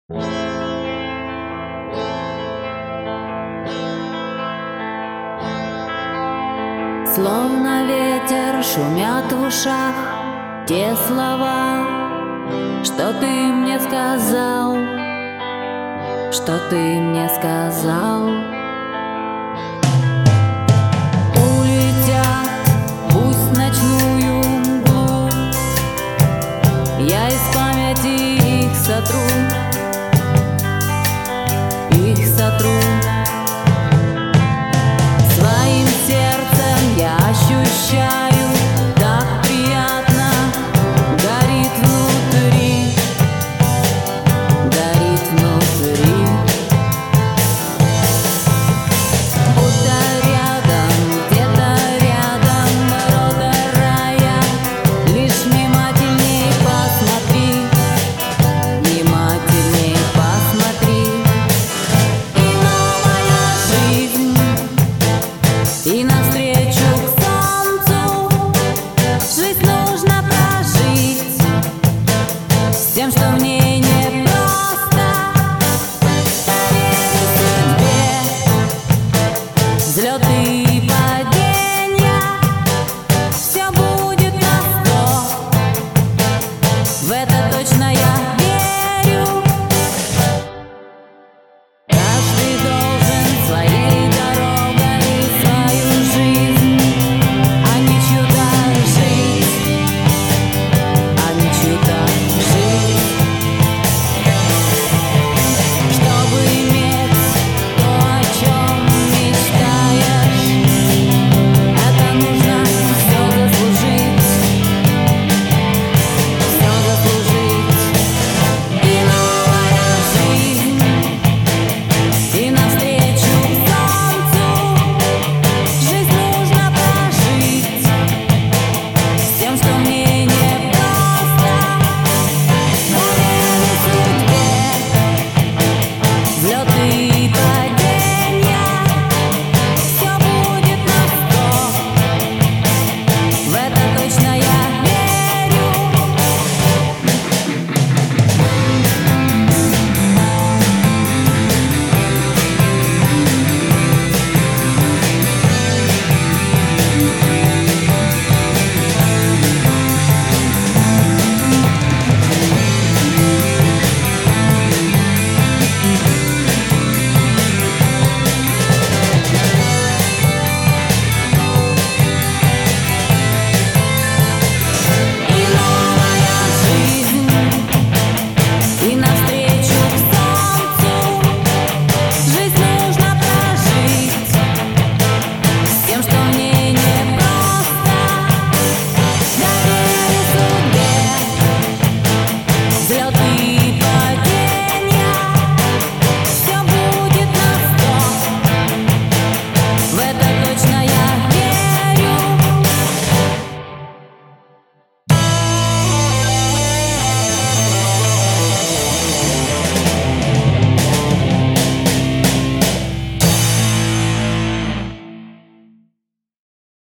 Словно ветер шумят в ушах те слова, что ты мне сказал, что ты мне сказал. Улетят, пусть ночную мглу, я из памяти их сотру, их сотру. Своим сердцем я ощущаю, так приятно, горит внутри, горит внутри. Будто рядом, где-то рядом, ворота рая, лишь внимательней посмотри, внимательней посмотри. И новая жизнь, и навстречу к солнцу. Жизнь нужно прожить с тем, что в ней непросто. Поверь судьбе, взлеты и падения, все будет на 100. В это точно я